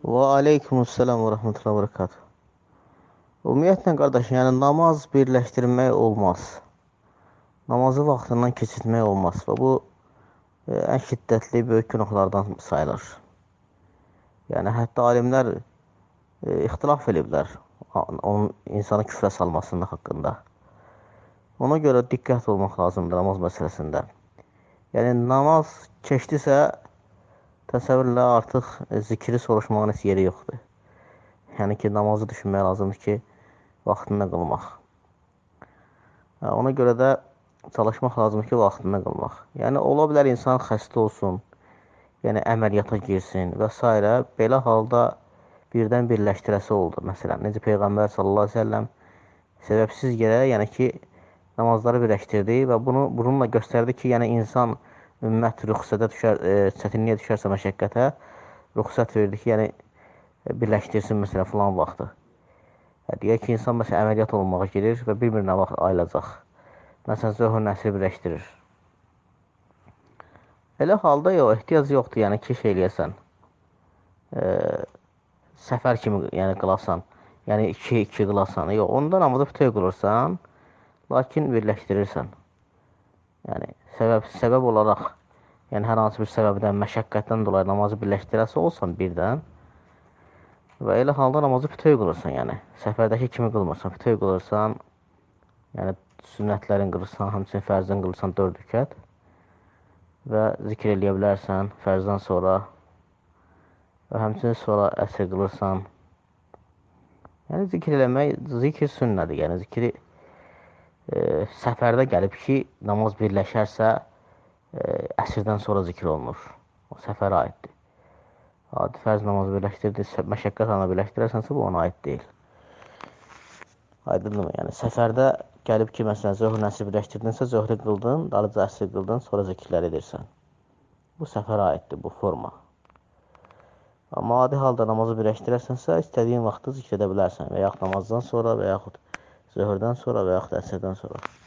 Və aleykumussalam və rəhmətullah və bərəkatuhu. Ümumiyyətlə, qardaş, yəni namaz birləşdirmək olmaz. Namazı vaxtından keçirmək olmaz və bu ən şiddətli böyük günahlardan sayılır. Yəni, hətta alimlər ixtilaf ediblər onun insanı küfrə salmasının haqqında. Ona görə diqqət olmaq lazımdır namaz məsələsində. Yəni, namaz keçdisə, təsəvvürlə artıq zikri soruşmağın heç yeri yoxdur. Yəni ki, namazı düşünmək lazımdır ki, vaxtında qılmaq. Ona görə də çalışmaq lazımdır ki, vaxtında qılmaq. Yəni, ola bilər insan xəstə olsun, yəni əməliyyata girsin və s. Belə halda birdən birləşdirəsi oldu. Məsələn, necə Peyğəmbər sallallahu əleyhi və səlləm səbəbsiz yerə, yəni ki, namazları birləşdirdi və bununla göstərdi ki, yəni insan ümmət rüxsətə düşər, çətinliyə düşərsə məşəqqətə, rüxsət verdi ki, yəni birləşdirsin məsələn filan vaxtı. Deyək ki, insan məsələn əməliyyat olunmağa girir və bir-birinə vaxt ayılacaq. Məsələn, zöhr nəsir birləşdirir. Elə halda ehtiyac yoxdur, yəni ki, şey eləyəsən, səfər kimi yəni qılasan, yəni 2-2 qılasan. Yox, onda namazı bütöv qılırsan, lakin birləşdirirsən. Yəni, səbəb olaraq, yəni hər hansı bir səbəbdən, məşəqqətdən dolayı namazı birləşdirəsi olsan birdən və elə halda namazı bütöv qılırsan, yəni. Səfərdəki kimi qılmırsan, bütöv qılırsan, yəni sünnətlərin qılırsan, həmçinin fərzdən qılırsan 4 rükət və zikr eləyə bilərsən fərzdən sonra və həmçinin sonra əsr qılırsan. Yəni, zikr eləmək, zikr sünnədir, yəni zikri səfərdə gəlib ki, namaz birləşərsə, əsrdən sonra zikr olunur. O səfərə aiddir. Adi fərz namazı birləşdirdi, məşəqqət anına birləşdirərsənsə, bu ona aid deyil. Aydındır mı? Yəni, səfərdə gəlib ki, məsələn, zöhr nəsir birləşdirdinsə, zöhrü qıldın, dalıca əsr qıldın, sonra zikirlər edirsən. Bu səfərə aiddir, bu forma. Amma adi halda namazı birləşdirərsənsə, istədiyin vaxtı zikr edə bilərsən və yaxud namazdan sonra və yaxud zöhrdən sonra və yaxud əsrdən sonra.